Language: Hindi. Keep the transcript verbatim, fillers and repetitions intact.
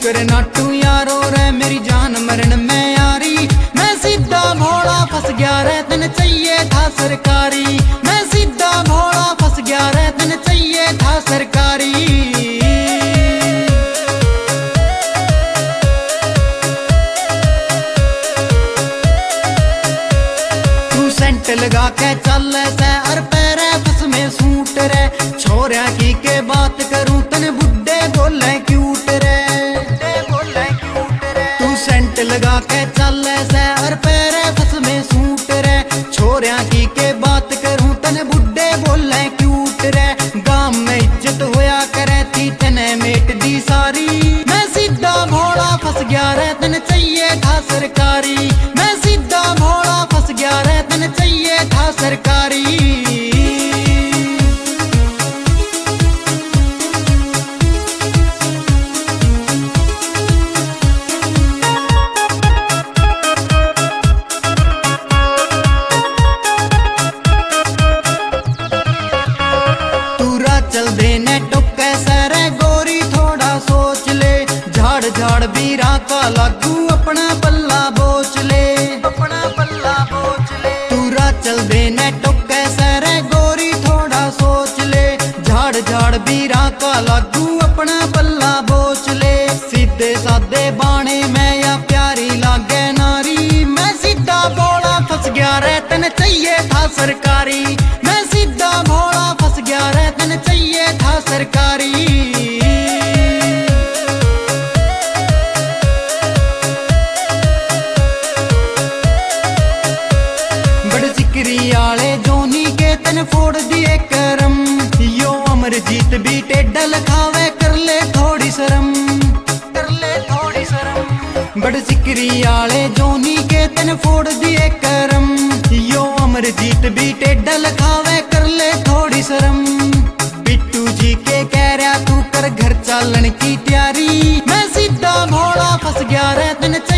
शुक्र नाटू यारो रे मेरी जान मरण में यारी। मैं सीधा भोला फंस गया रे तन चाहिए था सरकारी। मैं सीधा भोला फंस गया रे तन चाहिए था सरकारी। तू सेंट लगा के चल से और पैरे फस में सूट रे। छोरिया की के बात करूं तन बुड्ढे बोले क्यूट रे। तू सेंट लगा के चल से और पैरे फस में सूट रे। छोरिया की के बात करूं तन बुड्ढे बोले क्यूट रे। गांव में इज्जत होया करे थी तने मेट दी सारी। मैं सीधा भोला फंस गया रे तन चाहिए था सरकारी। मैं सीधा भोला फंस गया रे तन चाहिए था सरकारी। चल देने टुके सरे गोरी थोड़ा सोच ले। झाड़ झाड़ बीरा का लागू अपना पल्ला बोच ले। अपना पल्ला बोच ले। तूरा चल देने टुके सरे गोरी थोड़ा सोच ले। झाड़ झाड़ बीरा का लागू अपना पल्ला बोच ले। सीधे साधे बाणे में या प्यारी लागे नारी। मैं सीधा भोला फंस गया रे तन चाहिए था सरकारी। मैं सीधा भोला फंस गया रे तन चाहिए था सरकारी। बड़ सिकरी आले जोनी के तन फोड़ दिए करम। यो अमरजीत भी टेढ़ा लखावे कर ले थोड़ी शर्म। कर ले थोड़ी शर्म। बड़ सिकरी आले जोनी के तन फोड़ दिए करम। यो अमरजीत भी टेढ़ा लखावे कर ले थोड़ी शर्म। बिट्टू जी के कह रहा तू कर घर चालन की तैयारी। मैं सीधा भोला फंस गया रे तन